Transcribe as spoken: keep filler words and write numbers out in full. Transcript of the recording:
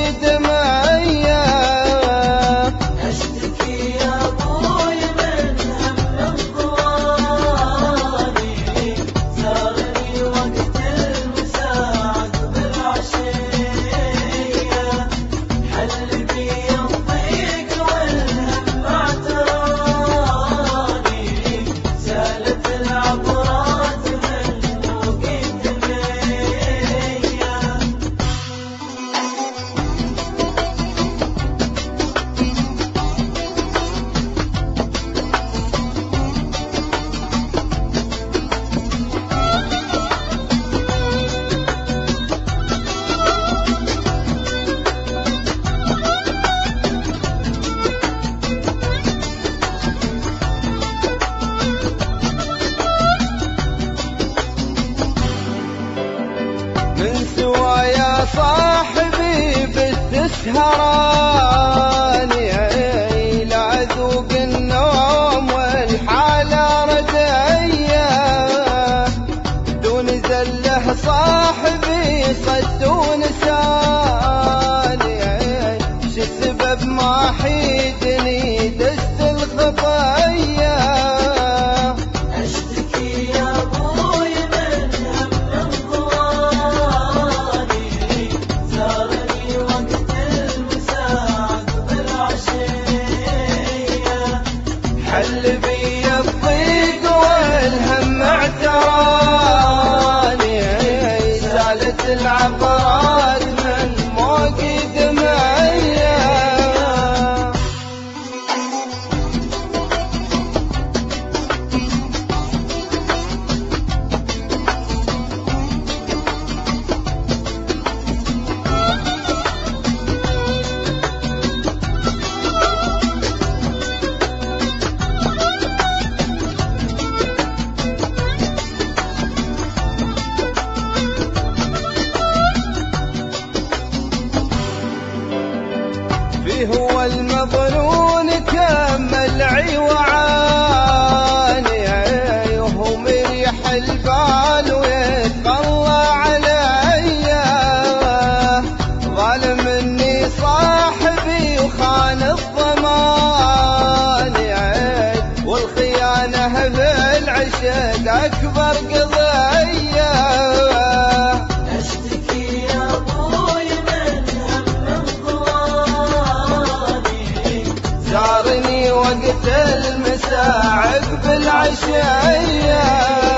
دمعية. أشتكي يا أبوي من هم انطواني، زارني وقت المساعد بالعشية، حل بي الضيق والهم اعتراني، زالت العبرات من وقت مية. من سوى يا صاحبي بالتسهراني، لا أذوق النوم والحالة ردية، دون زله صاحبي صد ونساني، شو السبب ما حيدني دست الخطية. أشتكي يا أبوي من هم انطواني، زارني وقت المساعد بالعشية، حل بي الضيق والهم اعتراني، زالت العبرات من موقي دمعية. فيه هو المظنون كمل عي وعاني، وهو مريح البال ويتغلى علي، ظالم مني صاحبي وخان الضمان، والخيانة بالعشق أكبر قضية. أشتكي يا أبوي من هم انطواني، زارني وقت المساء عقب العشية،